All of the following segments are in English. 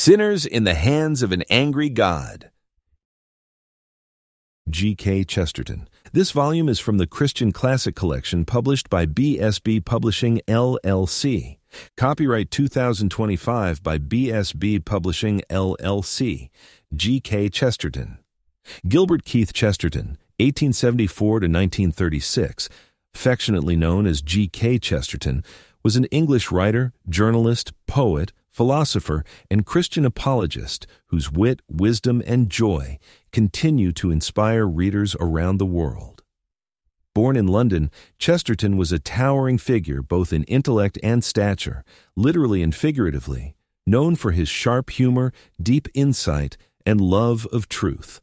Sinners in the Hands of an Angry God. G.K. Chesterton. This volume is from the Christian Classic Collection published by BSB Publishing, LLC. Copyright 2025 by BSB Publishing, LLC. G.K. Chesterton. Gilbert Keith Chesterton, 1874 to 1936, affectionately known as G.K. Chesterton, was an English writer, journalist, poet, philosopher, and Christian apologist whose wit, wisdom, and joy continue to inspire readers around the world. Born in London, Chesterton was a towering figure both in intellect and stature, literally and figuratively, known for his sharp humor, deep insight, and love of truth.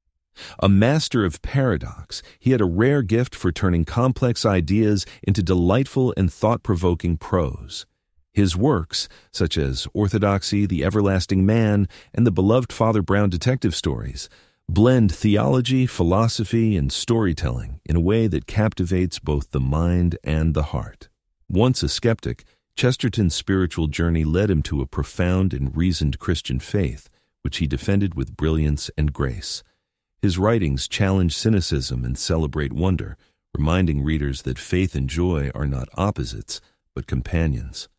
A master of paradox, he had a rare gift for turning complex ideas into delightful and thought-provoking prose. His works, such as Orthodoxy, The Everlasting Man, and the beloved Father Brown detective stories, blend theology, philosophy, and storytelling in a way that captivates both the mind and the heart. Once a skeptic, Chesterton's spiritual journey led him to a profound and reasoned Christian faith, which he defended with brilliance and grace. His writings challenge cynicism and celebrate wonder, reminding readers that faith and joy are not opposites, but companions.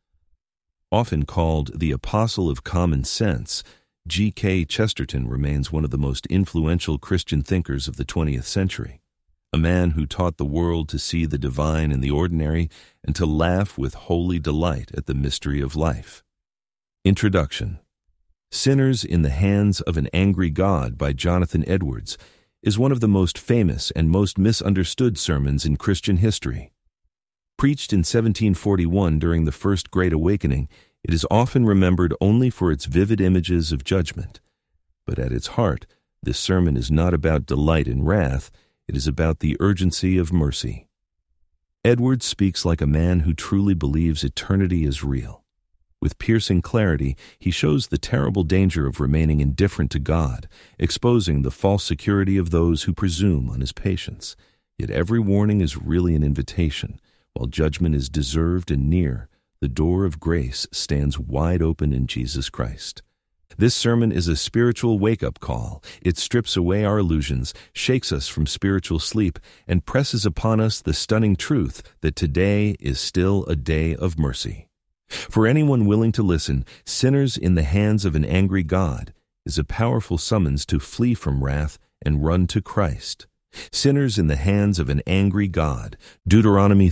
Often called the Apostle of Common Sense, G.K. Chesterton remains one of the most influential Christian thinkers of the 20th century, a man who taught the world to see the divine in the ordinary and to laugh with holy delight at the mystery of life. Introduction. Sinners in the Hands of an Angry God by Jonathan Edwards is one of the most famous and most misunderstood sermons in Christian history. Preached in 1741 during the First Great Awakening, it is often remembered only for its vivid images of judgment. But at its heart, this sermon is not about delight in wrath, it is about the urgency of mercy. Edwards speaks like a man who truly believes eternity is real. With piercing clarity, he shows the terrible danger of remaining indifferent to God, exposing the false security of those who presume on his patience. Yet every warning is really an invitation. While judgment is deserved and near, the door of grace stands wide open in Jesus Christ. This sermon is a spiritual wake-up call. It strips away our illusions, shakes us from spiritual sleep, and presses upon us the stunning truth that today is still a day of mercy. For anyone willing to listen, Sinners in the Hands of an Angry God is a powerful summons to flee from wrath and run to Christ. Sinners in the Hands of an Angry God, Deuteronomy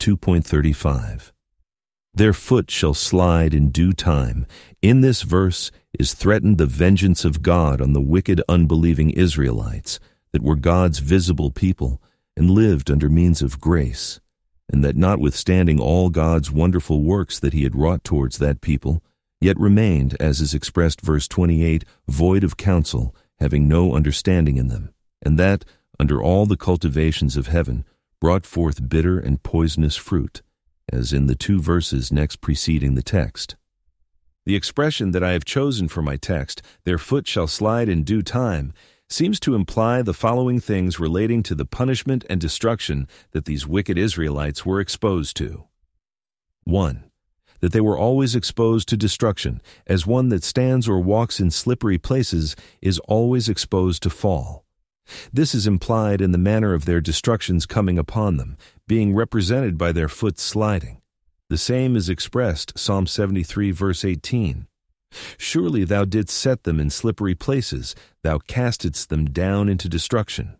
32.35. Their foot shall slide in due time. In this verse is threatened the vengeance of God on the wicked, unbelieving Israelites that were God's visible people and lived under means of grace, and that notwithstanding all God's wonderful works that he had wrought towards that people, yet remained, as is expressed verse 28, void of counsel, having no understanding in them, and that, under all the cultivations of heaven, brought forth bitter and poisonous fruit, as in the two verses next preceding the text. The expression that I have chosen for my text, their foot shall slide in due time, seems to imply the following things relating to the punishment and destruction that these wicked Israelites were exposed to. 1. That they were always exposed to destruction, as one that stands or walks in slippery places is always exposed to fall. This is implied in the manner of their destructions coming upon them, being represented by their foot sliding. The same is expressed, Psalm 73, verse 18. Surely thou didst set them in slippery places, thou castedst them down into destruction.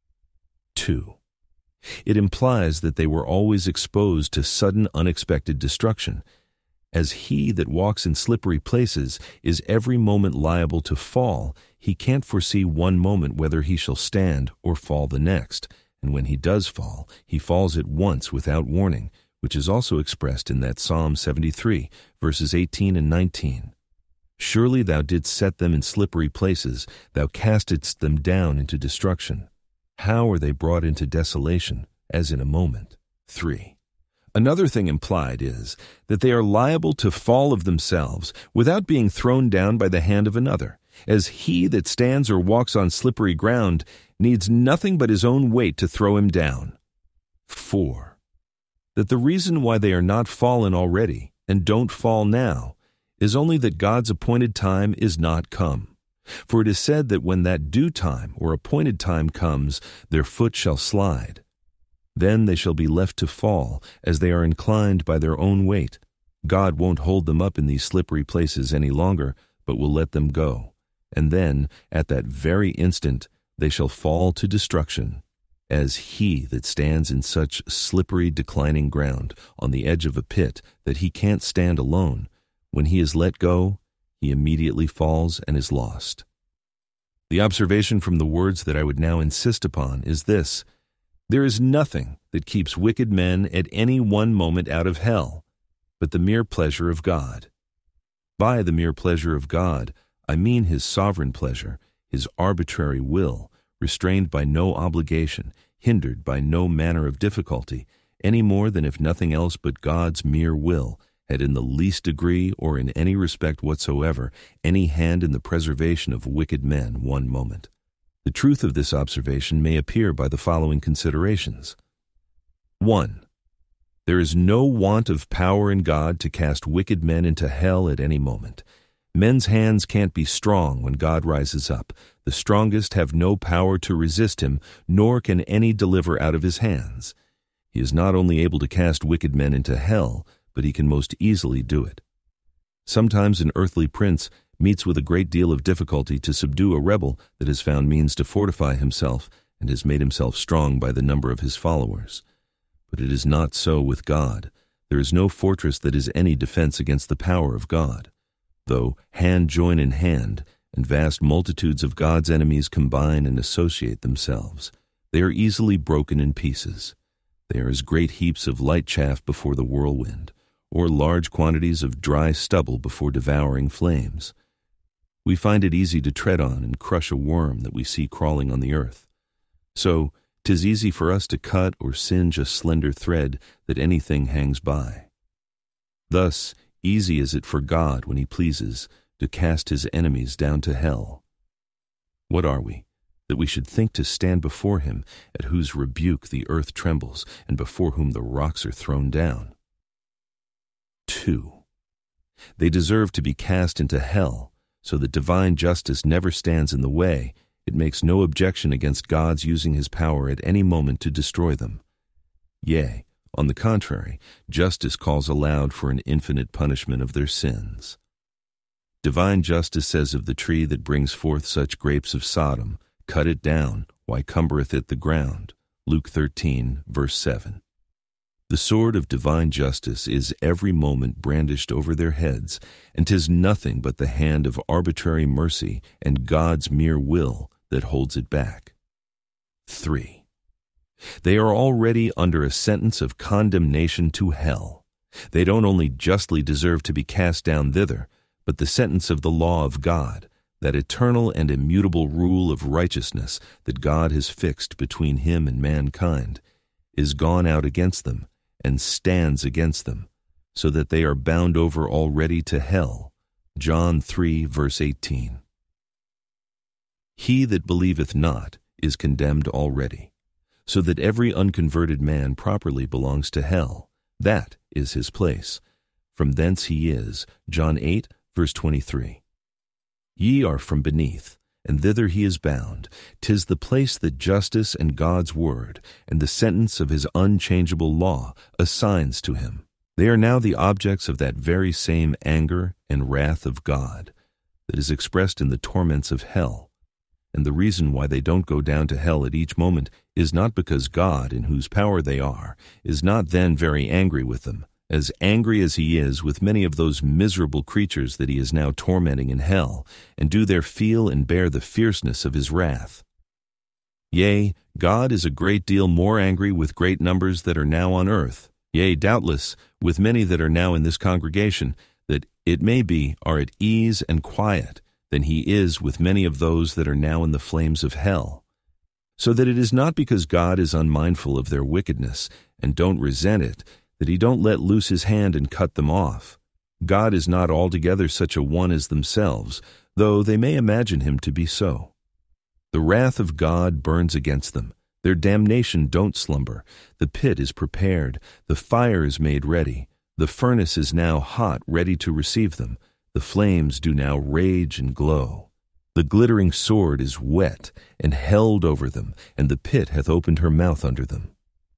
2. It implies that they were always exposed to sudden, unexpected destruction, as he that walks in slippery places is every moment liable to fall. He can't foresee one moment whether he shall stand or fall the next, and when he does fall, he falls at once without warning, which is also expressed in that Psalm 73, verses 18 and 19. Surely thou didst set them in slippery places, thou castedst them down into destruction. How are they brought into desolation, as in a moment? 3. Another thing implied is that they are liable to fall of themselves without being thrown down by the hand of another, as he that stands or walks on slippery ground needs nothing but his own weight to throw him down. 4. That the reason why they are not fallen already and don't fall now is only that God's appointed time is not come. For it is said that when that due time or appointed time comes, their foot shall slide. Then they shall be left to fall, as they are inclined by their own weight. God won't hold them up in these slippery places any longer, but will let them go. And then, at that very instant, they shall fall to destruction, as he that stands in such slippery declining ground on the edge of a pit that he can't stand alone, when he is let go, he immediately falls and is lost. The observation from the words that I would now insist upon is this: there is nothing that keeps wicked men at any one moment out of hell, but the mere pleasure of God. By the mere pleasure of God, I mean his sovereign pleasure, his arbitrary will, restrained by no obligation, hindered by no manner of difficulty, any more than if nothing else but God's mere will had in the least degree or in any respect whatsoever any hand in the preservation of wicked men one moment. The truth of this observation may appear by the following considerations. 1. There is no want of power in God to cast wicked men into hell at any moment. Men's hands can't be strong when God rises up. The strongest have no power to resist him, nor can any deliver out of his hands. He is not only able to cast wicked men into hell, but he can most easily do it. Sometimes an earthly prince meets with a great deal of difficulty to subdue a rebel that has found means to fortify himself and has made himself strong by the number of his followers. But it is not so with God. There is no fortress that is any defense against the power of God. Though hand join in hand, and vast multitudes of God's enemies combine and associate themselves, they are easily broken in pieces. They are as great heaps of light chaff before the whirlwind, or large quantities of dry stubble before devouring flames. We find it easy to tread on and crush a worm that we see crawling on the earth. So, 'tis easy for us to cut or singe a slender thread that anything hangs by. Thus, easy is it for God, when he pleases, to cast his enemies down to hell. What are we, that we should think to stand before him, at whose rebuke the earth trembles, and before whom the rocks are thrown down? 2. They deserve to be cast into hell, so that divine justice never stands in the way. It makes no objection against God's using his power at any moment to destroy them. Yea, on the contrary, justice calls aloud for an infinite punishment of their sins. Divine justice says of the tree that brings forth such grapes of Sodom, "Cut it down, why cumbereth it the ground?" Luke 13, verse 7. The sword of divine justice is every moment brandished over their heads, and 'tis nothing but the hand of arbitrary mercy and God's mere will that holds it back. 3. They are already under a sentence of condemnation to hell. They don't only justly deserve to be cast down thither, but the sentence of the law of God, that eternal and immutable rule of righteousness that God has fixed between him and mankind, is gone out against them and stands against them, so that they are bound over already to hell. John 3, verse 18. He that believeth not is condemned already, so that every unconverted man properly belongs to hell. That is his place. From thence he is. John 8, verse 23. Ye are from beneath, and thither he is bound. 'Tis the place that justice and God's word, and the sentence of his unchangeable law, assigns to him. They are now the objects of that very same anger and wrath of God that is expressed in the torments of hell. And the reason why they don't go down to hell at each moment is not because God, in whose power they are, is not then very angry with them, as angry as he is with many of those miserable creatures that he is now tormenting in hell, and do there feel and bear the fierceness of his wrath. Yea, God is a great deal more angry with great numbers that are now on earth, yea, doubtless, with many that are now in this congregation, that, it may be, are at ease and quiet, than he is with many of those that are now in the flames of hell. So that it is not because God is unmindful of their wickedness, and don't resent it, that he don't let loose his hand and cut them off. God is not altogether such a one as themselves, though they may imagine him to be so. The wrath of God burns against them. Their damnation don't slumber. The pit is prepared. The fire is made ready. The furnace is now hot, ready to receive them. The flames do now rage and glow. The glittering sword is wet and held over them, and the pit hath opened her mouth under them.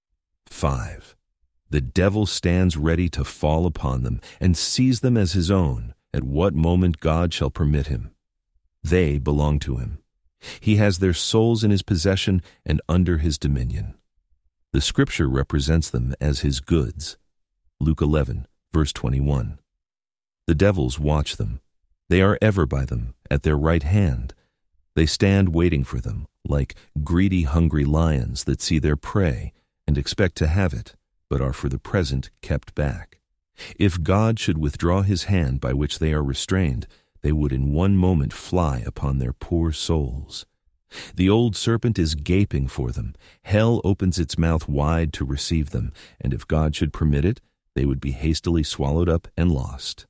5. The devil stands ready to fall upon them and seize them as his own, at what moment God shall permit him. They belong to him. He has their souls in his possession and under his dominion. The Scripture represents them as his goods. Luke 11, verse 21. The devils watch them. They are ever by them, at their right hand. They stand waiting for them, like greedy, hungry lions that see their prey and expect to have it, but are for the present kept back. If God should withdraw his hand by which they are restrained, they would in one moment fly upon their poor souls. The old serpent is gaping for them. Hell opens its mouth wide to receive them, and if God should permit it, they would be hastily swallowed up and lost.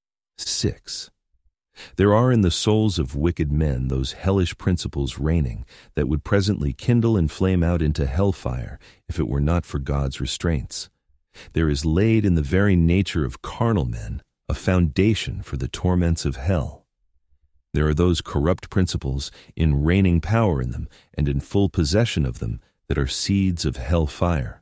6. There are in the souls of wicked men those hellish principles reigning that would presently kindle and flame out into hellfire if it were not for God's restraints. There is laid in the very nature of carnal men a foundation for the torments of hell. There are those corrupt principles in reigning power in them and in full possession of them that are seeds of hellfire.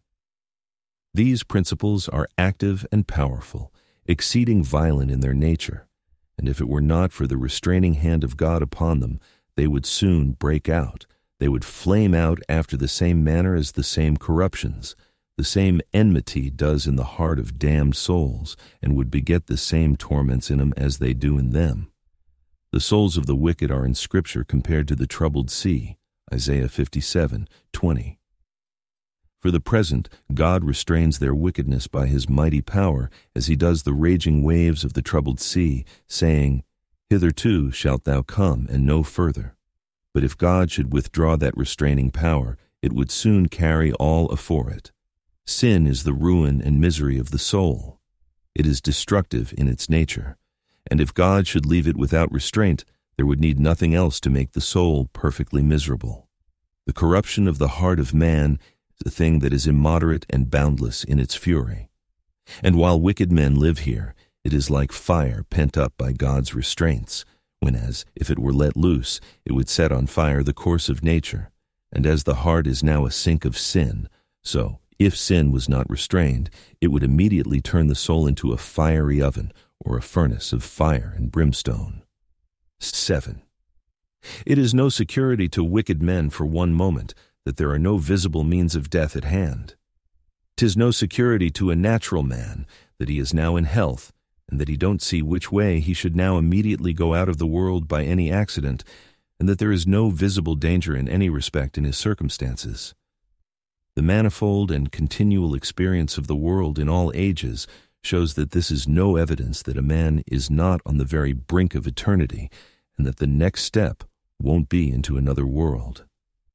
These principles are active and powerful, exceeding violent in their nature, and if it were not for the restraining hand of God upon them, they would soon break out. They would flame out after the same manner as the same corruptions. The same enmity does in the heart of damned souls, and would beget the same torments in them as they do in them. The souls of the wicked are in Scripture compared to the troubled sea, Isaiah 57:20. For the present, God restrains their wickedness by his mighty power, as he does the raging waves of the troubled sea, saying, Hitherto shalt thou come, and no further. But if God should withdraw that restraining power, it would soon carry all afore it. Sin is the ruin and misery of the soul. It is destructive in its nature, and if God should leave it without restraint, there would need nothing else to make the soul perfectly miserable. The corruption of the heart of man is a thing that is immoderate and boundless in its fury. And while wicked men live here, it is like fire pent up by God's restraints, whenas, if it were let loose, it would set on fire the course of nature. And as the heart is now a sink of sin, so, if sin was not restrained, it would immediately turn the soul into a fiery oven or a furnace of fire and brimstone. 7. It is no security to wicked men for one moment that there are no visible means of death at hand. 'Tis no security to a natural man that he is now in health, and that he don't see which way he should now immediately go out of the world by any accident, and that there is no visible danger in any respect in his circumstances. The manifold and continual experience of the world in all ages shows that this is no evidence that a man is not on the very brink of eternity, and that the next step won't be into another world.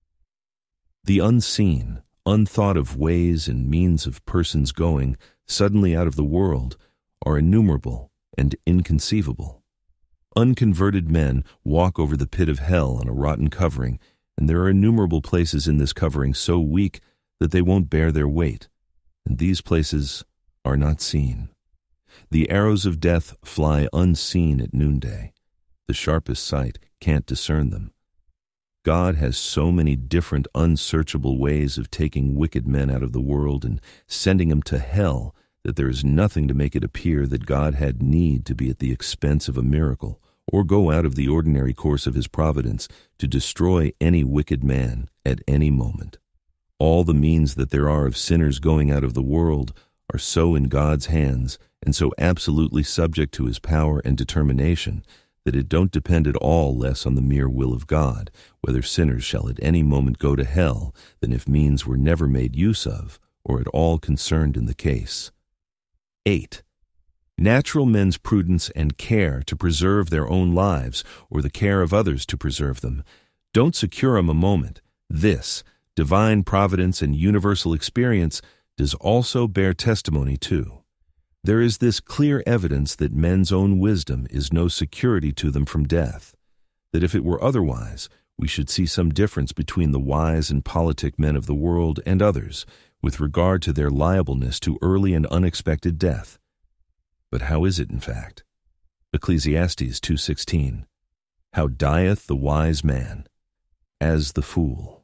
The unseen, unthought of ways and means of persons going suddenly out of the world are innumerable and inconceivable. Unconverted men walk over the pit of hell on a rotten covering, and there are innumerable places in this covering so weak that they won't bear their weight, and these places are not seen. The arrows of death fly unseen at noonday. The sharpest sight can't discern them. God has so many different unsearchable ways of taking wicked men out of the world and sending them to hell that there is nothing to make it appear that God had need to be at the expense of a miracle or go out of the ordinary course of his providence to destroy any wicked man at any moment. All the means that there are of sinners going out of the world are so in God's hands and so absolutely subject to his power and determination that it don't depend at all less on the mere will of God, whether sinners shall at any moment go to hell, than if means were never made use of, or at all concerned in the case. 8. Natural men's prudence and care to preserve their own lives, or the care of others to preserve them, don't secure 'em a moment. This, divine providence and universal experience, does also bear testimony to. There is this clear evidence that men's own wisdom is no security to them from death, that if it were otherwise, we should see some difference between the wise and politic men of the world and others, with regard to their liableness to early and unexpected death. But how is it, in fact? Ecclesiastes 2:16. How dieth the wise man? As the fool.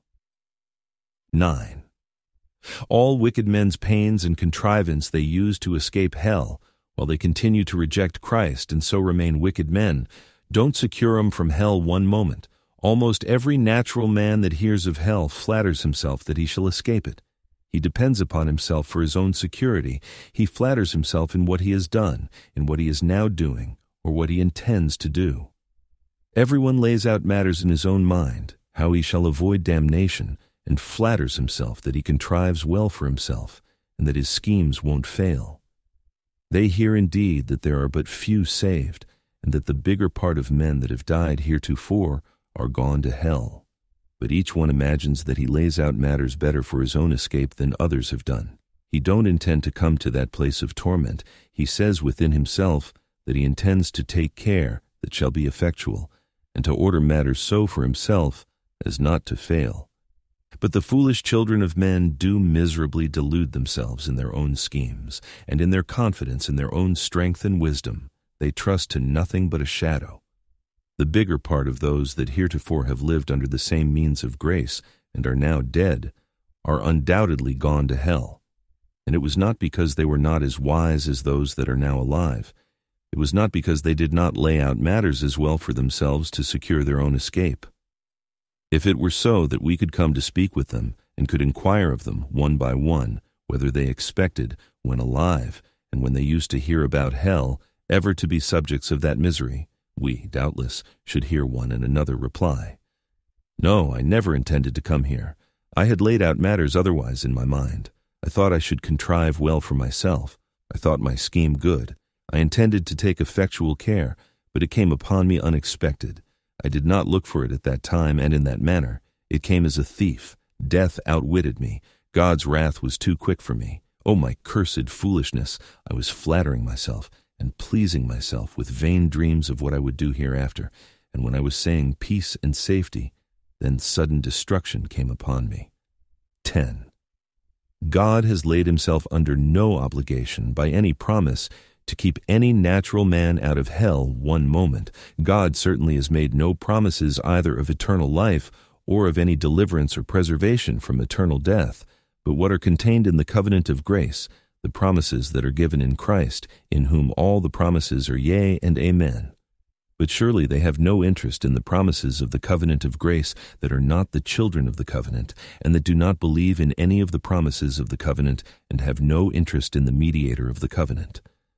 9. All wicked men's pains and contrivance they use to escape hell, while they continue to reject Christ and so remain wicked men, don't secure them from hell one moment. Almost every natural man that hears of hell flatters himself that he shall escape it. He depends upon himself for his own security. He flatters himself in what he has done, in what he is now doing, or what he intends to do. Everyone lays out matters in his own mind, how he shall avoid damnation, and flatters himself that he contrives well for himself, and that his schemes won't fail. They hear indeed that there are but few saved, and that the bigger part of men that have died heretofore are gone to hell. But each one imagines that he lays out matters better for his own escape than others have done. He don't intend to come to that place of torment. He says within himself that he intends to take care that shall be effectual, and to order matters so for himself as not to fail. But the foolish children of men do miserably delude themselves in their own schemes, and in their confidence in their own strength and wisdom, they trust to nothing but a shadow. The bigger part of those that heretofore have lived under the same means of grace, and are now dead, are undoubtedly gone to hell. And it was not because they were not as wise as those that are now alive. It was not because they did not lay out matters as well for themselves to secure their own escape. If it were so that we could come to speak with them, and could inquire of them, one by one, whether they expected, when alive, and when they used to hear about hell, ever to be subjects of that misery, we, doubtless, should hear one and another reply, "No, I never intended to come here. I had laid out matters otherwise in my mind. I thought I should contrive well for myself. I thought my scheme good. I intended to take effectual care, but it came upon me unexpected. I did not look for it at that time and in that manner. It came as a thief. Death outwitted me. God's wrath was too quick for me. Oh, my cursed foolishness! I was flattering myself and pleasing myself with vain dreams of what I would do hereafter, and when I was saying peace and safety, then sudden destruction came upon me." 10. God has laid himself under no obligation by any promise to keep any natural man out of hell one moment. God certainly has made no promises either of eternal life or of any deliverance or preservation from eternal death, but what are contained in the covenant of grace, the promises that are given in Christ, in whom all the promises are yea and amen. But surely they have no interest in the promises of the covenant of grace that are not the children of the covenant, and that do not believe in any of the promises of the covenant, and have no interest in the mediator of the covenant.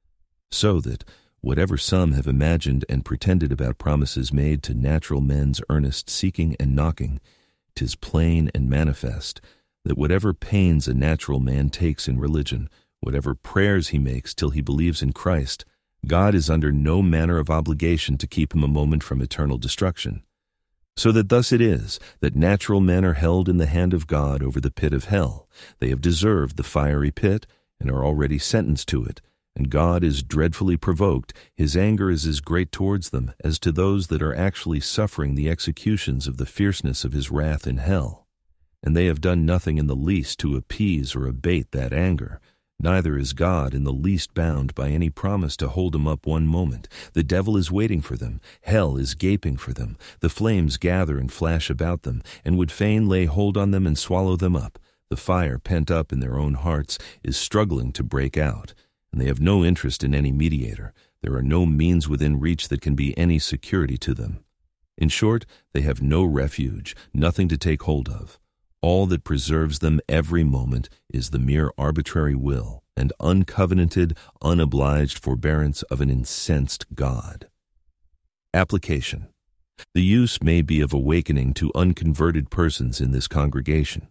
So that, whatever some have imagined and pretended about promises made to natural men's earnest seeking and knocking, 'tis plain and manifest that whatever pains a natural man takes in religion, whatever prayers he makes till he believes in Christ, God is under no manner of obligation to keep him a moment from eternal destruction. So that thus it is that natural men are held in the hand of God over the pit of hell. They have deserved the fiery pit and are already sentenced to it, and God is dreadfully provoked. His anger is as great towards them as to those that are actually suffering the executions of the fierceness of his wrath in hell. And they have done nothing in the least to appease or abate that anger. Neither is God in the least bound by any promise to hold them up one moment. The devil is waiting for them. Hell is gaping for them. The flames gather and flash about them, and would fain lay hold on them and swallow them up. The fire pent up in their own hearts is struggling to break out, and they have no interest in any mediator. There are no means within reach that can be any security to them. In short, they have no refuge, nothing to take hold of. All that preserves them every moment is the mere arbitrary will and uncovenanted, unobliged forbearance of an incensed God. Application. The use may be of awakening to unconverted persons in this congregation.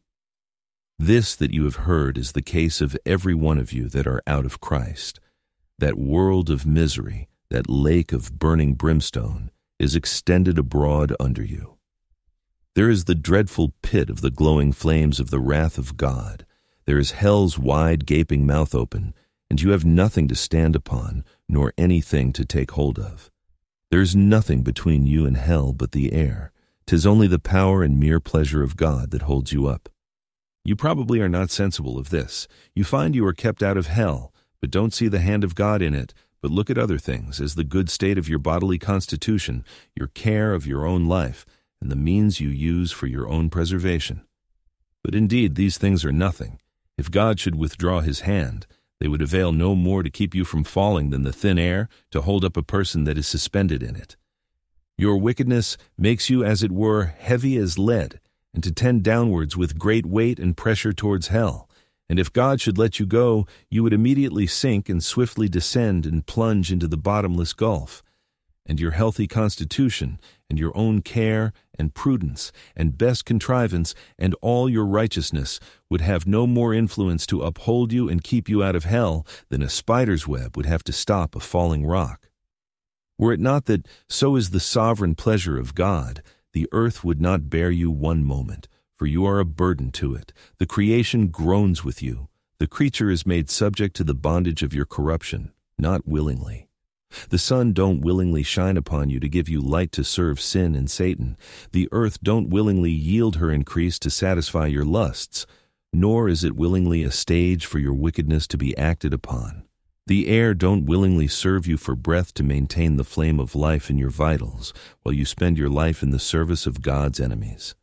This that you have heard is the case of every one of you that are out of Christ. That world of misery, that lake of burning brimstone, is extended abroad under you. There is the dreadful pit of the glowing flames of the wrath of God. There is hell's wide gaping mouth open, and you have nothing to stand upon, nor anything to take hold of. There is nothing between you and hell but the air. 'Tis only the power and mere pleasure of God that holds you up. You probably are not sensible of this. You find you are kept out of hell, but don't see the hand of God in it, but look at other things as the good state of your bodily constitution, your care of your own life, and the means you use for your own preservation. But indeed these things are nothing. If God should withdraw his hand, they would avail no more to keep you from falling than the thin air to hold up a person that is suspended in it. Your wickedness makes you, as it were, heavy as lead, and to tend downwards with great weight and pressure towards hell. And if God should let you go, you would immediately sink and swiftly descend and plunge into the bottomless gulf. And your healthy constitution, and your own care and prudence, and best contrivance, and all your righteousness would have no more influence to uphold you and keep you out of hell than a spider's web would have to stop a falling rock. Were it not that so is the sovereign pleasure of God, the earth would not bear you one moment, for you are a burden to it. The creation groans with you. The creature is made subject to the bondage of your corruption, not willingly. The sun don't willingly shine upon you to give you light to serve sin and Satan. The earth don't willingly yield her increase to satisfy your lusts, nor is it willingly a stage for your wickedness to be acted upon. The air don't willingly serve you for breath to maintain the flame of life in your vitals, while you spend your life in the service of God's enemies.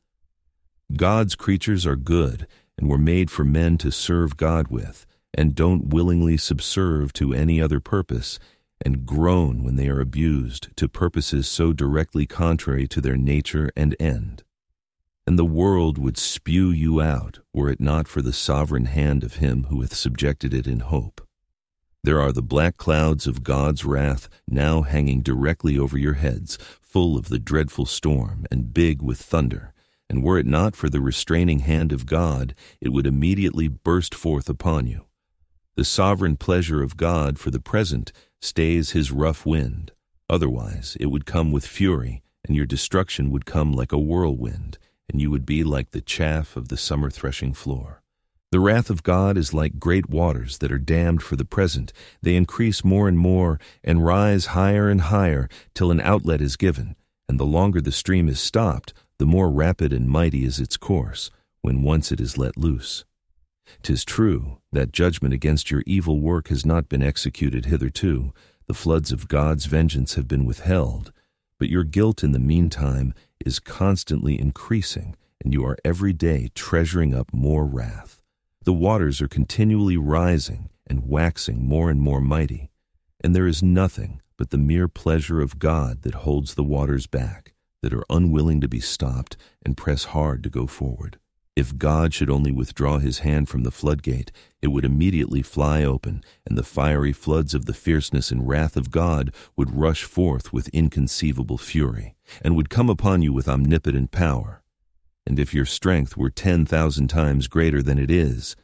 God's creatures are good, and were made for men to serve God with, and don't willingly subserve to any other purpose, and groan when they are abused to purposes so directly contrary to their nature and end. And the world would spew you out, were it not for the sovereign hand of him who hath subjected it in hope. There are the black clouds of God's wrath now hanging directly over your heads, full of the dreadful storm, and big with thunder, and were it not for the restraining hand of God, it would immediately burst forth upon you. The sovereign pleasure of God for the present stays his rough wind. Otherwise it would come with fury, and your destruction would come like a whirlwind, and you would be like the chaff of the summer threshing floor. The wrath of God is like great waters that are dammed for the present. They increase more and more, and rise higher and higher, till an outlet is given, and the longer the stream is stopped, the more rapid and mighty is its course, when once it is let loose. 'Tis true that judgment against your evil work has not been executed hitherto. The floods of God's vengeance have been withheld, but your guilt in the meantime is constantly increasing, and you are every day treasuring up more wrath. The waters are continually rising and waxing more and more mighty, and there is nothing but the mere pleasure of God that holds the waters back, that are unwilling to be stopped and press hard to go forward. If God should only withdraw his hand from the floodgate, it would immediately fly open, and the fiery floods of the fierceness and wrath of God would rush forth with inconceivable fury, and would come upon you with omnipotent power. And if your strength were 10,000 times greater than it is,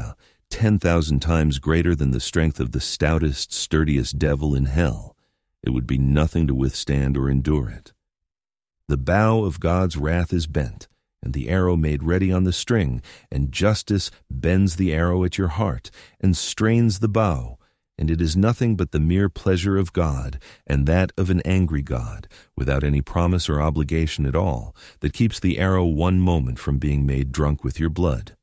10,000 times greater than the strength of the stoutest, sturdiest devil in hell, it would be nothing to withstand or endure it. The bow of God's wrath is bent, and the arrow made ready on the string, and justice bends the arrow at your heart, and strains the bow, and it is nothing but the mere pleasure of God, and that of an angry God, without any promise or obligation at all, that keeps the arrow one moment from being made drunk with your blood.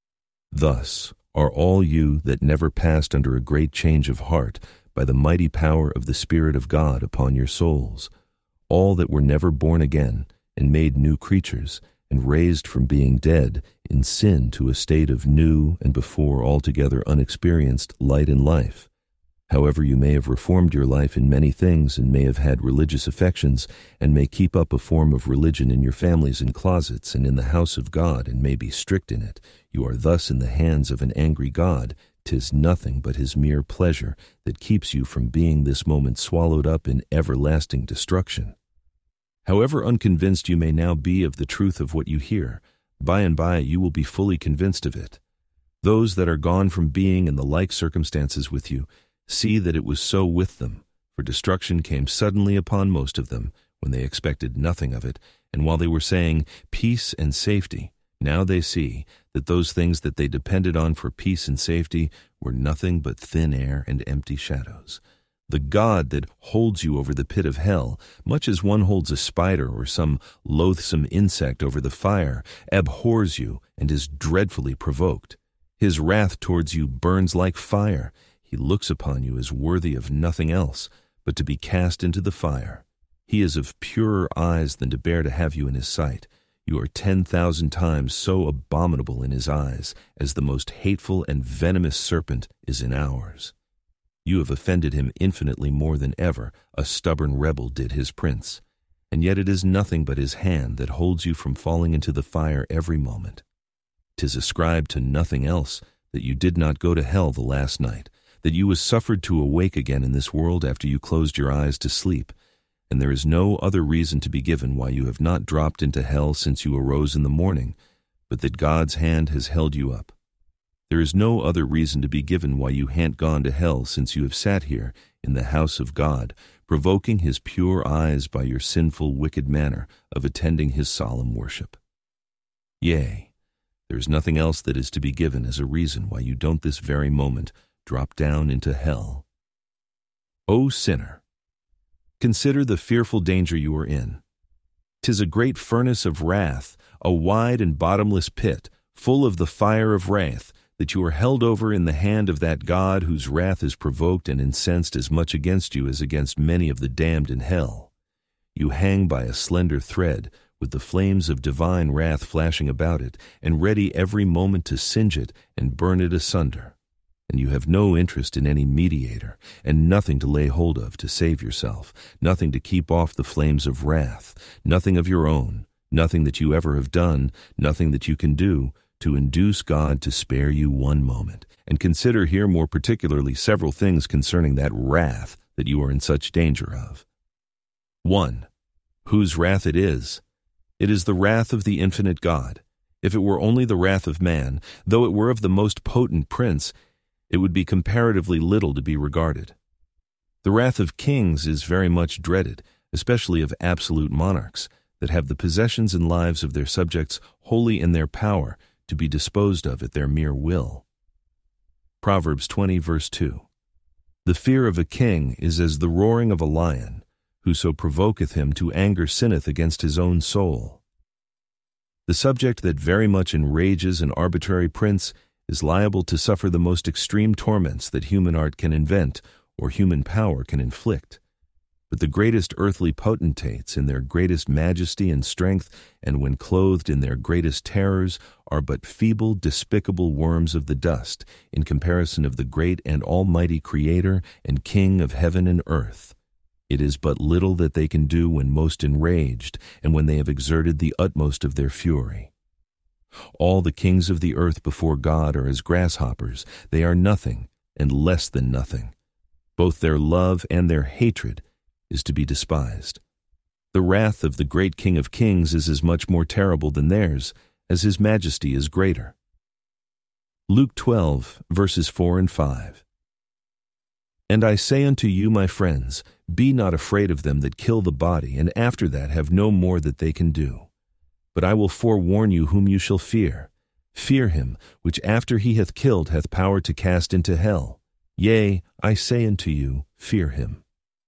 Thus are all you that never passed under a great change of heart by the mighty power of the Spirit of God upon your souls, all that were never born again and made new creatures, and raised from being dead in sin to a state of new and before altogether unexperienced light and life. However, you may have reformed your life in many things, and may have had religious affections, and may keep up a form of religion in your families and closets and in the house of God, and may be strict in it. You are thus in the hands of an angry God. 'Tis nothing but his mere pleasure that keeps you from being this moment swallowed up in everlasting destruction. However unconvinced you may now be of the truth of what you hear, by and by you will be fully convinced of it. Those that are gone from being in the like circumstances with you see that it was so with them, for destruction came suddenly upon most of them, when they expected nothing of it, and while they were saying peace and safety, now they see that those things that they depended on for peace and safety were nothing but thin air and empty shadows. The God that holds you over the pit of hell, much as one holds a spider or some loathsome insect over the fire, abhors you and is dreadfully provoked. His wrath towards you burns like fire. He looks upon you as worthy of nothing else but to be cast into the fire. He is of purer eyes than to bear to have you in his sight. You are 10,000 times so abominable in his eyes as the most hateful and venomous serpent is in ours. You have offended him infinitely more than ever a stubborn rebel did his prince, and yet it is nothing but his hand that holds you from falling into the fire every moment. 'Tis ascribed to nothing else that you did not go to hell the last night, that you was suffered to awake again in this world after you closed your eyes to sleep, and there is no other reason to be given why you have not dropped into hell since you arose in the morning, but that God's hand has held you up. There is no other reason to be given why you ha'n't gone to hell since you have sat here in the house of God, provoking his pure eyes by your sinful, wicked manner of attending his solemn worship. Yea, there is nothing else that is to be given as a reason why you don't this very moment drop down into hell. O sinner, consider the fearful danger you are in. 'Tis a great furnace of wrath, a wide and bottomless pit, full of the fire of wrath, that you are held over in the hand of that God whose wrath is provoked and incensed as much against you as against many of the damned in hell. You hang by a slender thread, with the flames of divine wrath flashing about it, and ready every moment to singe it and burn it asunder. And you have no interest in any mediator, and nothing to lay hold of to save yourself, nothing to keep off the flames of wrath, nothing of your own, nothing that you ever have done, nothing that you can do, to induce God to spare you one moment. And consider here more particularly several things concerning that wrath that you are in such danger of. 1. Whose wrath it is? It is the wrath of the infinite God. If it were only the wrath of man, though it were of the most potent prince, it would be comparatively little to be regarded. The wrath of kings is very much dreaded, especially of absolute monarchs, that have the possessions and lives of their subjects wholly in their power, to be disposed of at their mere will. Proverbs 20, verse 2. The fear of a king is as the roaring of a lion. Whoso provoketh him to anger sinneth against his own soul. The subject that very much enrages an arbitrary prince is liable to suffer the most extreme torments that human art can invent or human power can inflict. But the greatest earthly potentates in their greatest majesty and strength, and when clothed in their greatest terrors, are but feeble, despicable worms of the dust in comparison of the great and almighty Creator and King of heaven and earth. It is but little that they can do when most enraged, and when they have exerted the utmost of their fury. All the kings of the earth before God are as grasshoppers. They are nothing, and less than nothing. Both their love and their hatred is to be despised. The wrath of the great King of Kings is as much more terrible than theirs, as his majesty is greater. Luke 12, verses 4 and 5. And I say unto you, my friends, be not afraid of them that kill the body, and after that have no more that they can do. But I will forewarn you whom you shall fear. Fear him, which after he hath killed hath power to cast into hell. Yea, I say unto you, fear him.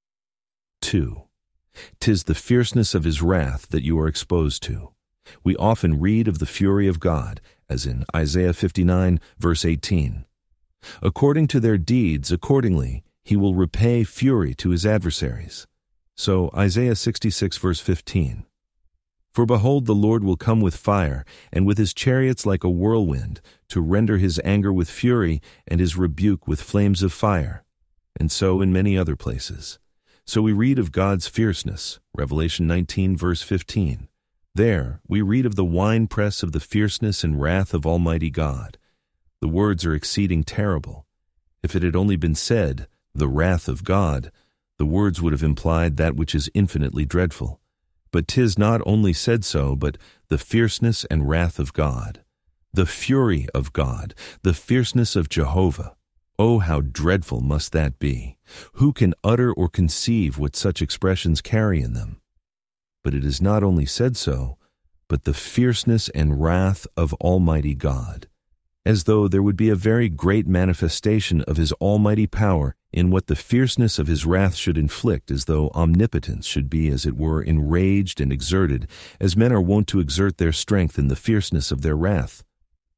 2. 'Tis the fierceness of his wrath that you are exposed to. We often read of the fury of God, as in Isaiah 59, verse 18. According to their deeds, accordingly, he will repay fury to his adversaries. So Isaiah 66, verse 15. For behold, the Lord will come with fire, and with his chariots like a whirlwind, to render his anger with fury, and his rebuke with flames of fire. And so in many other places. So we read of God's fierceness, Revelation 19, verse 15. There we read of the winepress of the fierceness and wrath of Almighty God. The words are exceeding terrible. If it had only been said, the wrath of God, the words would have implied that which is infinitely dreadful. But 'tis not only said so, but the fierceness and wrath of God, the fury of God, the fierceness of Jehovah. Oh, how dreadful must that be! Who can utter or conceive what such expressions carry in them? But it is not only said so, but the fierceness and wrath of Almighty God, as though there would be a very great manifestation of his almighty power in what the fierceness of his wrath should inflict, as though omnipotence should be, as it were, enraged and exerted, as men are wont to exert their strength in the fierceness of their wrath.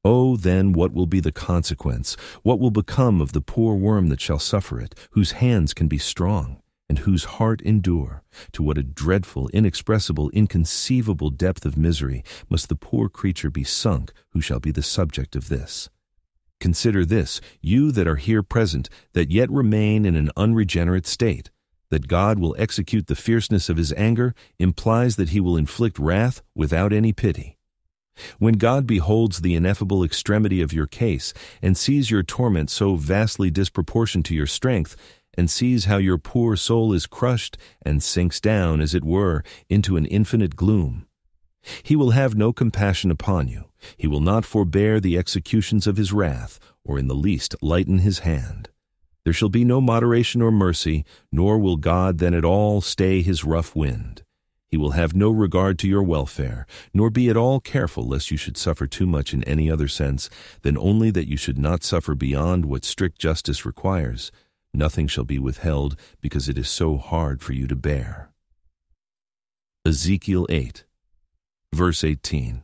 Oh, then what will be the consequence? What will become of the poor worm that shall suffer it, whose hands can be strong, and whose heart endure? To what a dreadful, inexpressible, inconceivable depth of misery must the poor creature be sunk who shall be the subject of this. Consider this, you that are here present, that yet remain in an unregenerate state. That God will execute the fierceness of his anger implies that he will inflict wrath without any pity. When God beholds the ineffable extremity of your case, and sees your torment so vastly disproportioned to your strength, and sees how your poor soul is crushed and sinks down, as it were, into an infinite gloom, he will have no compassion upon you. He will not forbear the executions of his wrath, or in the least lighten his hand. There shall be no moderation or mercy, nor will God then at all stay his rough wind. He will have no regard to your welfare, nor be at all careful lest you should suffer too much in any other sense than only that you should not suffer beyond what strict justice requires. Nothing shall be withheld, because it is so hard for you to bear. Ezekiel 8, verse 18.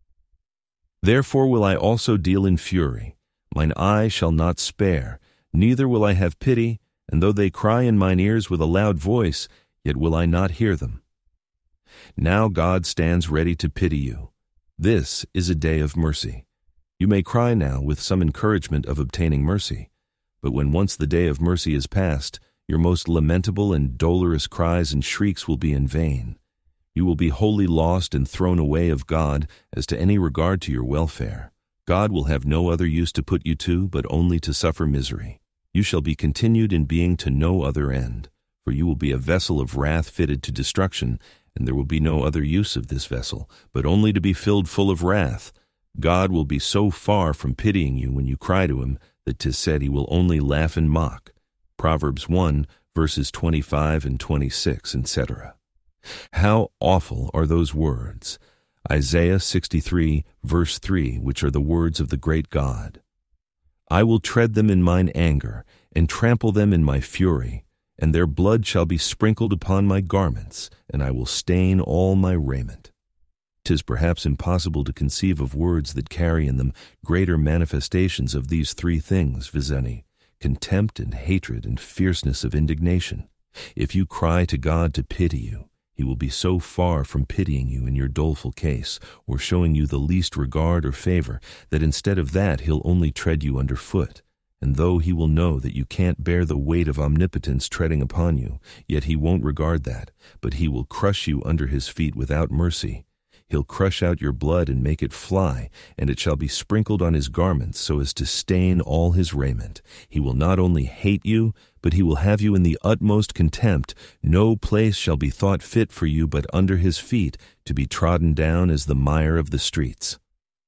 Therefore will I also deal in fury. Mine eye shall not spare, neither will I have pity, and though they cry in mine ears with a loud voice, yet will I not hear them. Now God stands ready to pity you. This is a day of mercy. You may cry now with some encouragement of obtaining mercy, but when once the day of mercy is past, your most lamentable and dolorous cries and shrieks will be in vain. You will be wholly lost and thrown away of God as to any regard to your welfare. God will have no other use to put you to, but only to suffer misery. You shall be continued in being to no other end, for you will be a vessel of wrath fitted to destruction, and there will be no other use of this vessel, but only to be filled full of wrath. God will be so far from pitying you when you cry to him that 'tis said he will only laugh and mock. Proverbs 1, verses 25 and 26, etc. How awful are those words! Isaiah 63, verse 3, which are the words of the great God. I will tread them in mine anger, and trample them in my fury, and their blood shall be sprinkled upon my garments, and I will stain all my raiment. 'Tis perhaps impossible to conceive of words that carry in them greater manifestations of these three things, viz., contempt and hatred and fierceness of indignation. If you cry to God to pity you, he will be so far from pitying you in your doleful case, or showing you the least regard or favor, that instead of that he'll only tread you under foot. And though he will know that you can't bear the weight of omnipotence treading upon you, yet he won't regard that, but he will crush you under his feet without mercy. He'll crush out your blood and make it fly, and it shall be sprinkled on his garments so as to stain all his raiment. He will not only hate you, but he will have you in the utmost contempt. No place shall be thought fit for you but under his feet, to be trodden down as the mire of the streets.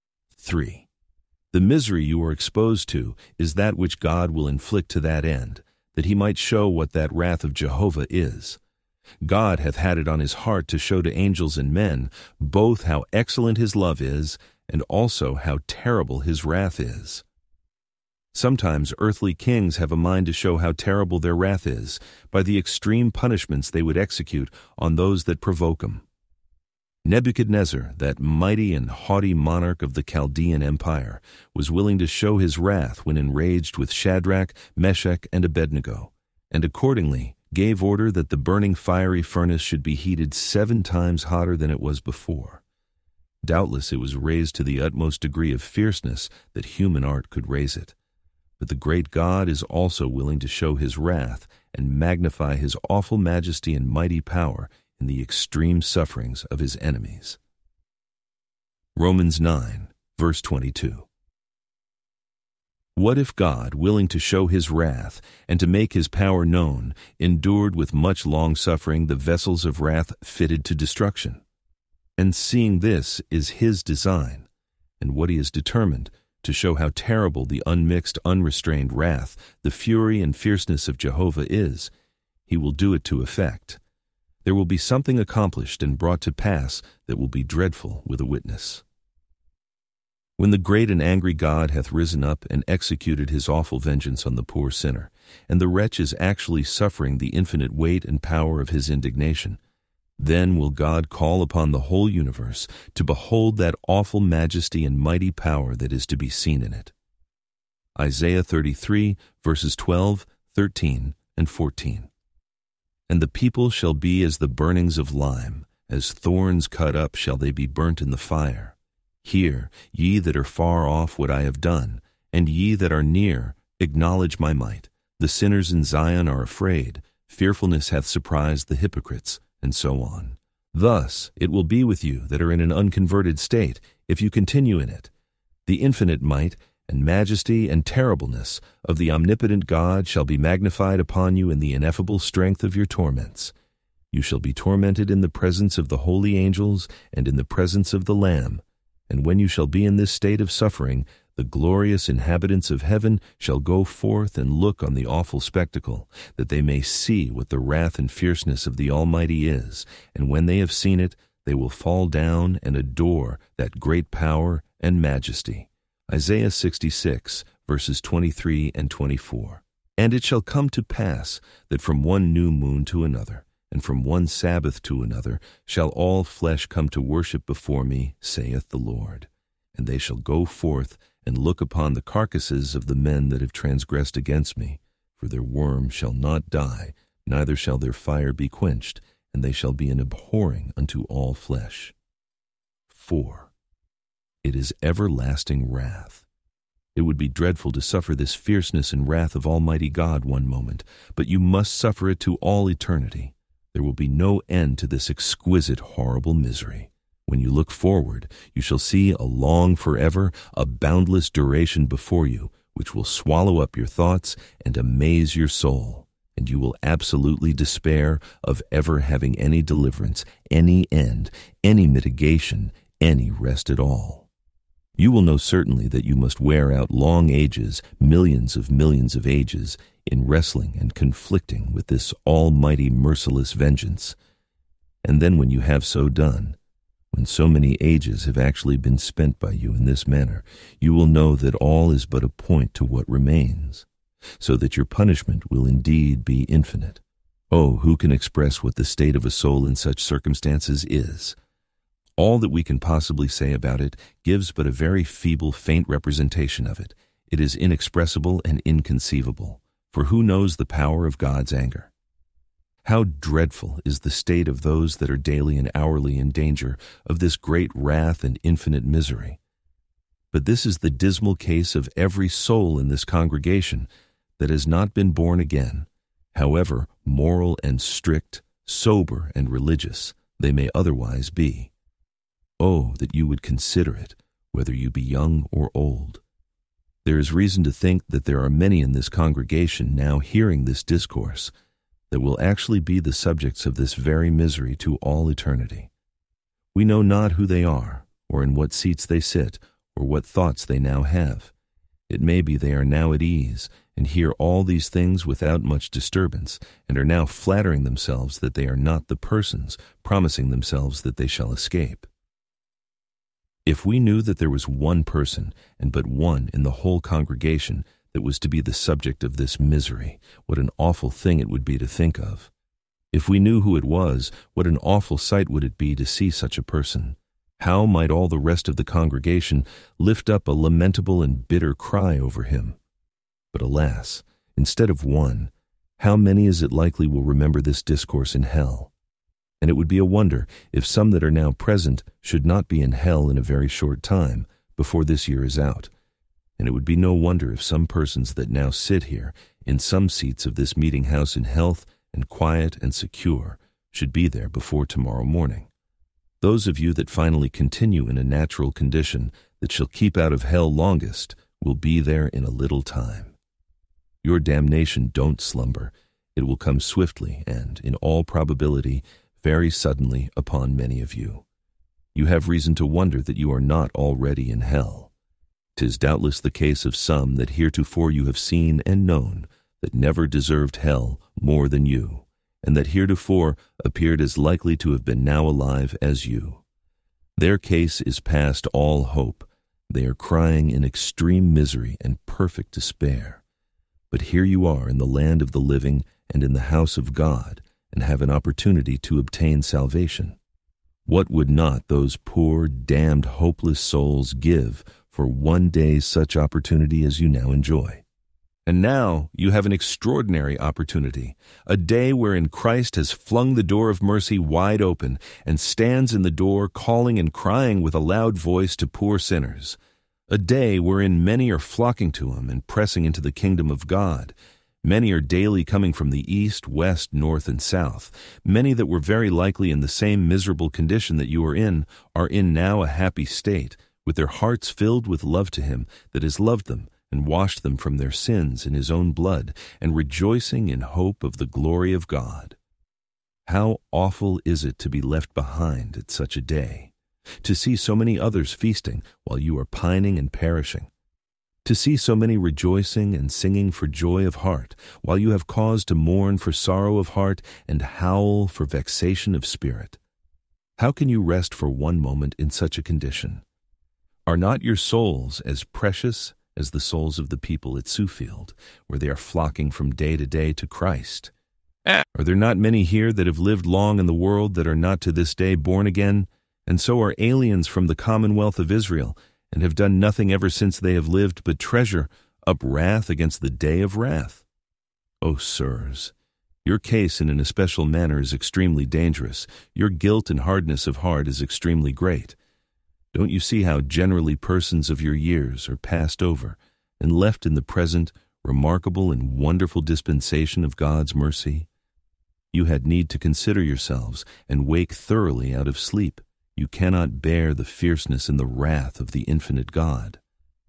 3. The misery you are exposed to is that which God will inflict to that end, that he might show what that wrath of Jehovah is. God hath had it on his heart to show to angels and men both how excellent his love is, and also how terrible his wrath is. Sometimes earthly kings have a mind to show how terrible their wrath is, by the extreme punishments they would execute on those that provoke them. Nebuchadnezzar, that mighty and haughty monarch of the Chaldean Empire, was willing to show his wrath when enraged with Shadrach, Meshach, and Abednego, and accordingly gave order that the burning fiery furnace should be heated 7 times hotter than it was before. Doubtless it was raised to the utmost degree of fierceness that human art could raise it. But the great God is also willing to show his wrath and magnify his awful majesty and mighty power in the extreme sufferings of his enemies. Romans 9, verse 22. What if God, willing to show his wrath and to make his power known, endured with much long-suffering the vessels of wrath fitted to destruction? And seeing this is his design, and what he has determined, to show how terrible the unmixed, unrestrained wrath, the fury and fierceness of Jehovah is, he will do it to effect. There will be something accomplished and brought to pass that will be dreadful with a witness. When the great and angry God hath risen up and executed his awful vengeance on the poor sinner, and the wretch is actually suffering the infinite weight and power of his indignation, Then will God call upon the whole universe to behold that awful majesty and mighty power that is to be seen in it. Isaiah 33, verses 12, 13, and 14. And the people shall be as the burnings of lime, as thorns cut up shall they be burnt in the fire. Hear, ye that are far off, what I have done, and ye that are near, acknowledge my might. The sinners in Zion are afraid, fearfulness hath surprised the hypocrites, and so on. Thus it will be with you that are in an unconverted state, if you continue in it. The infinite might and majesty and terribleness of the omnipotent God shall be magnified upon you in the ineffable strength of your torments. You shall be tormented in the presence of the holy angels and in the presence of the Lamb. And when you shall be in this state of suffering, the glorious inhabitants of heaven shall go forth and look on the awful spectacle, that they may see what the wrath and fierceness of the Almighty is. And when they have seen it, they will fall down and adore that great power and majesty. Isaiah 66, verses 23 and 24. And it shall come to pass that from one new moon to another, and from one Sabbath to another, shall all flesh come to worship before me, saith the Lord. And they shall go forth and look upon the carcasses of the men that have transgressed against me, for their worm shall not die, neither shall their fire be quenched, and they shall be an abhorring unto all flesh. 4. It is everlasting wrath. It would be dreadful to suffer this fierceness and wrath of Almighty God one moment, but you must suffer it to all eternity. There will be no end to this exquisite, horrible misery. When you look forward, you shall see a long forever, a boundless duration before you, which will swallow up your thoughts and amaze your soul, and you will absolutely despair of ever having any deliverance, any end, any mitigation, any rest at all. You will know certainly that you must wear out long ages, millions of ages, in wrestling and conflicting with this almighty merciless vengeance. And then when you have so done, when so many ages have actually been spent by you in this manner, you will know that all is but a point to what remains, so that your punishment will indeed be infinite. Oh, who can express what the state of a soul in such circumstances is? All that we can possibly say about it gives but a very feeble, faint representation of it. It is inexpressible and inconceivable, for who knows the power of God's anger? How dreadful is the state of those that are daily and hourly in danger of this great wrath and infinite misery. But this is the dismal case of every soul in this congregation that has not been born again, however moral and strict, sober and religious they may otherwise be. Oh, that you would consider it, whether you be young or old. There is reason to think that there are many in this congregation now hearing this discourse that will actually be the subjects of this very misery to all eternity. We know not who they are, or in what seats they sit, or what thoughts they now have. It may be they are now at ease, and hear all these things without much disturbance, and are now flattering themselves that they are not the persons, promising themselves that they shall escape. If we knew that there was one person, and but one in the whole congregation, that was to be the subject of this misery, what an awful thing it would be to think of. If we knew who it was, what an awful sight would it be to see such a person. How might all the rest of the congregation lift up a lamentable and bitter cry over him? But alas, instead of one, how many is it likely will remember this discourse in hell? And it would be a wonder if some that are now present should not be in hell in a very short time, before this year is out. And it would be no wonder if some persons that now sit here in some seats of this meeting house in health and quiet and secure should be there before tomorrow morning. Those of you that finally continue in a natural condition that shall keep out of hell longest will be there in a little time. Your damnation don't slumber. It will come swiftly and, in all probability, very suddenly upon many of you. You have reason to wonder that you are not already in hell. 'Tis doubtless the case of some that heretofore you have seen and known, that never deserved hell more than you, and that heretofore appeared as likely to have been now alive as you. Their case is past all hope. They are crying in extreme misery and perfect despair. But here you are in the land of the living and in the house of God, and have an opportunity to obtain salvation. What would not those poor, damned, hopeless souls give for one day such opportunity as you now enjoy? And now you have an extraordinary opportunity, a day wherein Christ has flung the door of mercy wide open and stands in the door calling and crying with a loud voice to poor sinners, a day wherein many are flocking to him and pressing into the kingdom of God. Many are daily coming from the east, west, north, and south. Many that were very likely in the same miserable condition that you are in now a happy state, with their hearts filled with love to him that has loved them and washed them from their sins in his own blood, and rejoicing in hope of the glory of God. How awful is it to be left behind at such a day, to see so many others feasting while you are pining and perishing, to see so many rejoicing and singing for joy of heart, while you have cause to mourn for sorrow of heart and howl for vexation of spirit. How can you rest for one moment in such a condition? Are not your souls as precious as the souls of the people at Sewfield, where they are flocking from day to day to Christ? Are there not many here that have lived long in the world that are not to this day born again, and so are aliens from the commonwealth of Israel, and have done nothing ever since they have lived but treasure up wrath against the day of wrath? O sirs, your case in an especial manner is extremely dangerous. Your guilt and hardness of heart is extremely great. Don't you see how generally persons of your years are passed over and left in the present remarkable and wonderful dispensation of God's mercy? You had need to consider yourselves and wake thoroughly out of sleep. You cannot bear the fierceness and the wrath of the infinite God.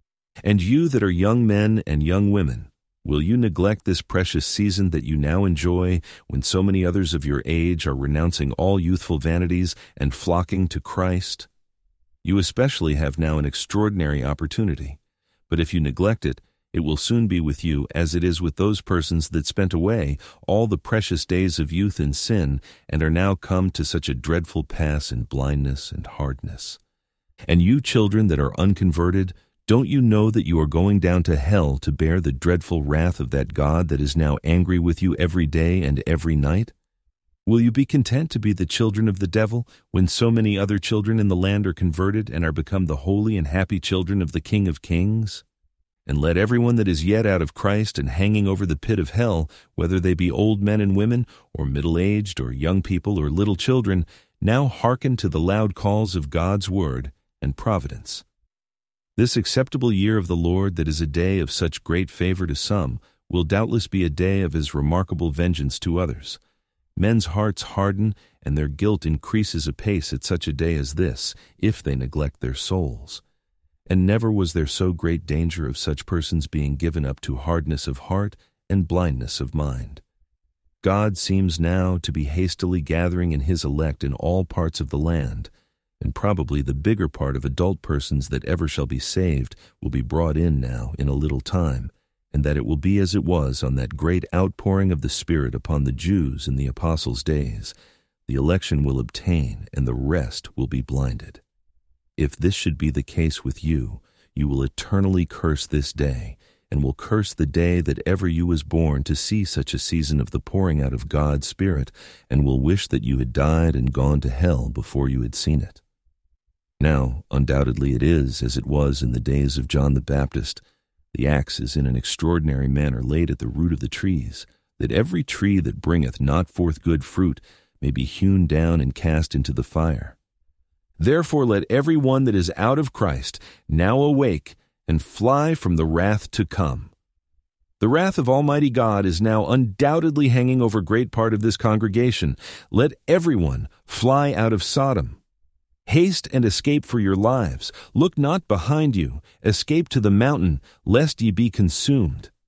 And you that are young men and young women, will you neglect this precious season that you now enjoy, when so many others of your age are renouncing all youthful vanities and flocking to Christ? You especially have now an extraordinary opportunity, but if you neglect it, it will soon be with you as it is with those persons that spent away all the precious days of youth in sin and are now come to such a dreadful pass in blindness and hardness. And you children that are unconverted, don't you know that you are going down to hell to bear the dreadful wrath of that God that is now angry with you every day and every night? Will you be content to be the children of the devil, when so many other children in the land are converted and are become the holy and happy children of the King of Kings? And let everyone that is yet out of Christ and hanging over the pit of hell, whether they be old men and women, or middle-aged, or young people, or little children, now hearken to the loud calls of God's word and providence. This acceptable year of the Lord, that is a day of such great favor to some, will doubtless be a day of his remarkable vengeance to others. Men's hearts harden, and their guilt increases apace at such a day as this, if they neglect their souls. And never was there so great danger of such persons being given up to hardness of heart and blindness of mind. God seems now to be hastily gathering in his elect in all parts of the land, and probably the bigger part of adult persons that ever shall be saved will be brought in now in a little time, and that it will be as it was on that great outpouring of the Spirit upon the Jews in the apostles' days. The election will obtain, and the rest will be blinded. If this should be the case with you, you will eternally curse this day, and will curse the day that ever you was born to see such a season of the pouring out of God's Spirit, and will wish that you had died and gone to hell before you had seen it. Now, undoubtedly it is as it was in the days of John the Baptist. The axe is in an extraordinary manner laid at the root of the trees, that every tree that bringeth not forth good fruit may be hewn down and cast into the fire. Therefore let every one that is out of Christ now awake and fly from the wrath to come. The wrath of Almighty God is now undoubtedly hanging over great part of this congregation. Let everyone fly out of Sodom. Haste and escape for your lives. Look not behind you. Escape to the mountain, lest ye be consumed.